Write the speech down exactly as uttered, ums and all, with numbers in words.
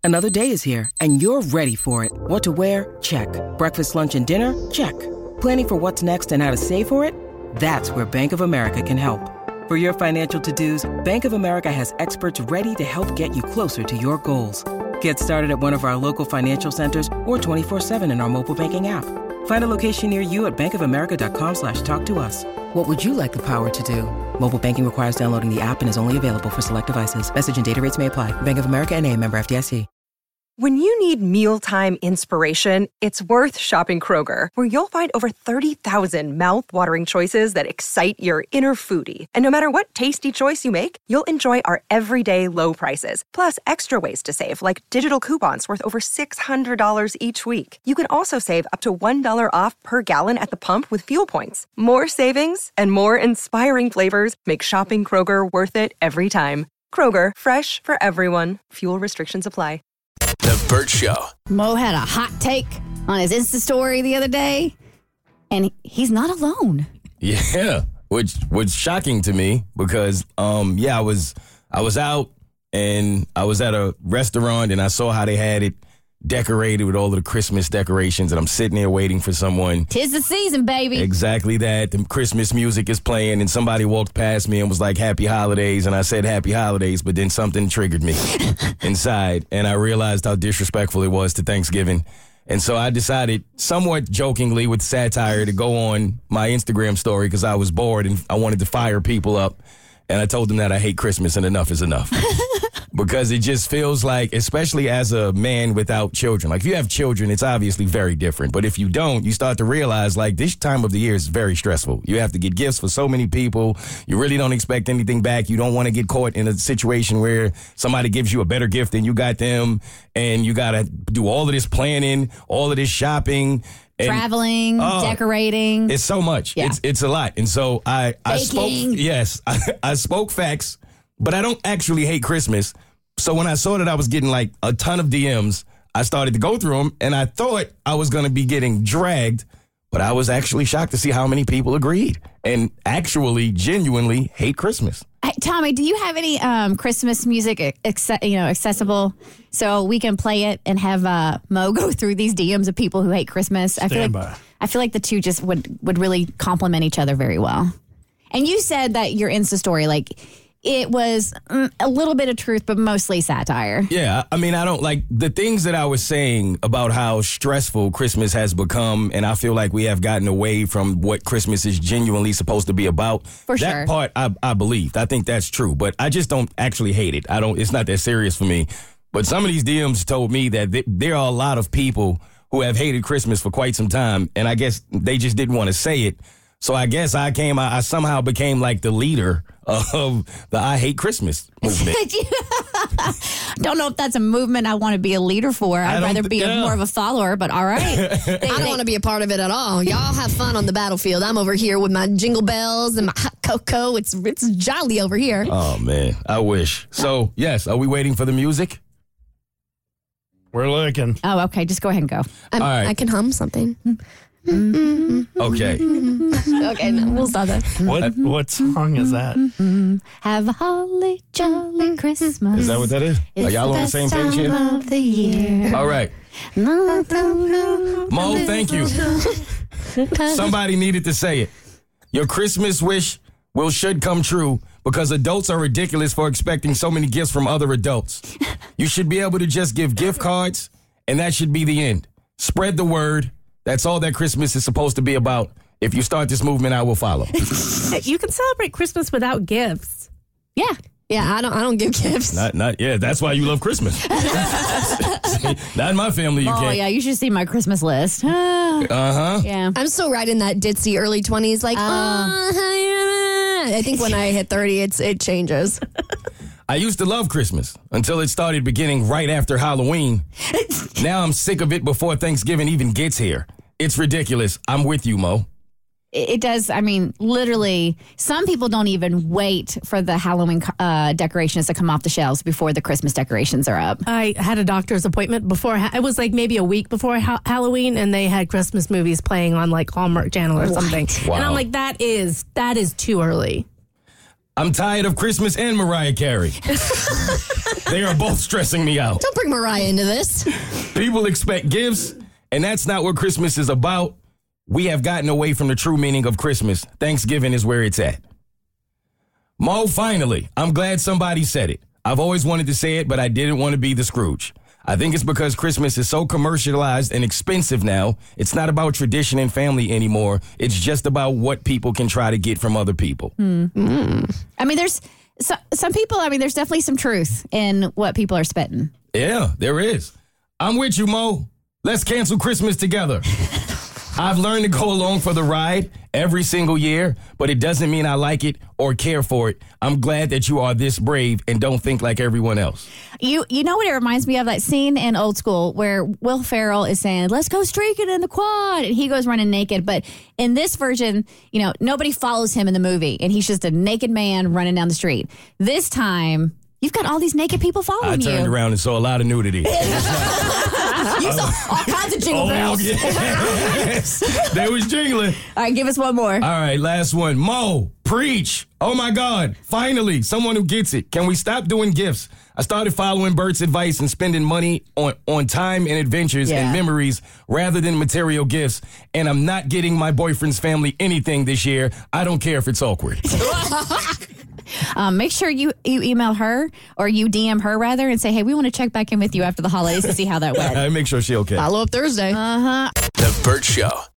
Another day is here, and you're ready for it. What to wear? Check. Breakfast, lunch, and dinner? Check. Planning for what's next and how to save for it? That's where Bank of America can help. For your financial to-dos, Bank of America has experts ready to help get you closer to your goals. Get started at one of our local financial centers or twenty-four seven in our mobile banking app. Find a location near you at bankofamerica.com slash talk to us. What would you like the power to do? Mobile banking requires downloading the app and is only available for select devices. Message and data rates may apply. Bank of America N A, member F D I C. When you need mealtime inspiration, it's worth shopping Kroger, where you'll find over thirty thousand mouth-watering choices that excite your inner foodie. And no matter what tasty choice you make, you'll enjoy our everyday low prices, plus extra ways to save, like digital coupons worth over six hundred dollars each week. You can also save up to one dollar off per gallon at the pump with fuel points. More savings and more inspiring flavors make shopping Kroger worth it every time. Kroger, fresh for everyone. Fuel restrictions apply. The Burt Show. Mo had a hot take on his Insta story the other day, and he's not alone. Yeah, which was shocking to me because, um, yeah, I was I was out and I was at a restaurant and I saw how they had it decorated with all of the Christmas decorations, and I'm sitting there waiting for someone. 'Tis the season, baby. Exactly that. The Christmas music is playing, and somebody walked past me and was like, "Happy Holidays," and I said, "Happy Holidays," but then something triggered me inside, and I realized how disrespectful it was to Thanksgiving. And so I decided, somewhat jokingly with satire, to go on my Instagram story because I was bored and I wanted to fire people up. And I told them that I hate Christmas and enough is enough. Because it just feels like, especially as a man without children, like if you have children, it's obviously very different. But if you don't, you start to realize like this time of the year is very stressful. You have to get gifts for so many people. You really don't expect anything back. You don't want to get caught in a situation where somebody gives you a better gift than you got them. And you got to do all of this planning, all of this shopping. And, Traveling, uh, decorating. It's so much. Yeah. It's it's a lot. And so I, I spoke, yes, I, I spoke facts, but I don't actually hate Christmas. So when I saw that I was getting like a ton of D Ms, I started to go through them, and I thought I was going to be getting dragged, but I was actually shocked to see how many people agreed and actually genuinely hate Christmas. Hey, Tommy, do you have any um, Christmas music acce- you know, accessible so we can play it and have uh, Mo go through these D Ms of people who hate Christmas? Stand I feel like by. I feel like the two just would, would really complement each other very well. And you said that your Insta story, like, it was mm, a little bit of truth, but mostly satire. Yeah, I mean, I don't like the things that I was saying about how stressful Christmas has become, and I feel like we have gotten away from what Christmas is genuinely supposed to be about. For that sure. part, I, I believed. I think that's true, but I just don't actually hate it. I don't. It's not that serious for me. But some of these D Ms told me that th- there are a lot of people who have hated Christmas for quite some time, and I guess they just didn't want to say it. So I guess I came, I, I somehow became like the leader of the I Hate Christmas movement. Don't know if that's a movement I want to be a leader for. I'd rather be yeah. a, more of a follower, but all right. They, I don't want to be a part of it at all. Y'all have fun on the battlefield. I'm over here with my jingle bells and my hot cocoa. It's, it's jolly over here. Oh, man. I wish. So, yes, are we waiting for the music? We're looking. Oh, okay. Just go ahead and go. I'm, All right. I can hum something. Okay. Okay, no, we'll stop that. What what song is that? Have a holly jolly Christmas. Is that what that is? It's Are y'all the on the same best page here? time of the year. All right. Mo, thank you. Somebody needed to say it. Your Christmas wish will should come true because adults are ridiculous for expecting so many gifts from other adults. You should be able to just give gift cards, and that should be the end. Spread the word. That's all that Christmas is supposed to be about. If you start this movement, I will follow. You can celebrate Christmas without gifts. Yeah. Yeah, I don't I don't give gifts. Not, not, yeah, that's why you love Christmas. See, not in my family, you Oh, can't. yeah. You should see my Christmas list. uh-huh. Yeah. I'm still right in that ditzy early twenties, like, uh, I think when I hit thirty, it's it changes. I used to love Christmas until it started beginning right after Halloween. Now I'm sick of it before Thanksgiving even gets here. It's ridiculous. I'm with you, Mo. It, it does. I mean, literally, some people don't even wait for the Halloween uh, decorations to come off the shelves before the Christmas decorations are up. I had a doctor's appointment before, it was like maybe a week before ha- Halloween, and they had Christmas movies playing on like Hallmark Channel or something. Wow. And I'm like, that is, that is too early. I'm tired of Christmas and Mariah Carey. They are both stressing me out. Don't bring Mariah into this. People expect gifts, and that's not what Christmas is about. We have gotten away from the true meaning of Christmas. Thanksgiving is where it's at. Mo, finally, I'm glad somebody said it. I've always wanted to say it, but I didn't want to be the Scrooge. I think it's because Christmas is so commercialized and expensive now. It's not about tradition and family anymore. It's just about what people can try to get from other people. Mm. Mm. I mean, there's so, some people, I mean, there's definitely some truth in what people are spitting. Yeah, there is. I'm with you, Mo. Let's cancel Christmas together. I've learned to go along for the ride every single year, but it doesn't mean I like it or care for it. I'm glad that you are this brave and don't think like everyone else. You you know what it reminds me of? That scene in Old School where Will Ferrell is saying, let's go streaking in the quad, and he goes running naked. But in this version, you know, nobody follows him in the movie, and he's just a naked man running down the street. This time, you've got all these naked people following you. I turned you. around and saw a lot of nudity. You saw all kinds of jingle oh, bells. Yes. They was jingling. All right, give us one more. All right, last one. Mo, preach. Oh, my God. Finally, someone who gets it. Can we stop doing gifts? I started following Bert's advice and spending money on, on time and adventures yeah. and memories rather than material gifts. And I'm not getting my boyfriend's family anything this year. I don't care if it's awkward. Um, make sure you, you email her or you D M her rather and say, hey, we want to check back in with you after the holidays to see how that went. I make sure she's okay. Follow up Thursday. Uh-huh. The Bert Show.